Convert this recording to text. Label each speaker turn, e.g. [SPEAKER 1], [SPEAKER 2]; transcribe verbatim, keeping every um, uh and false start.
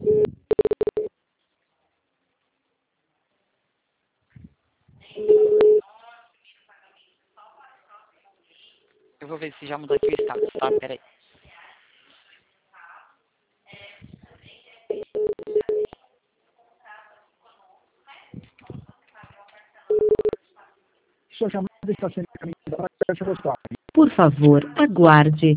[SPEAKER 1] Eu vou ver se já mudou aqui o status, tá? Pera aí.
[SPEAKER 2] Sua chamada está sendo encaminhada para a caixa postal.
[SPEAKER 3] Por favor, aguarde.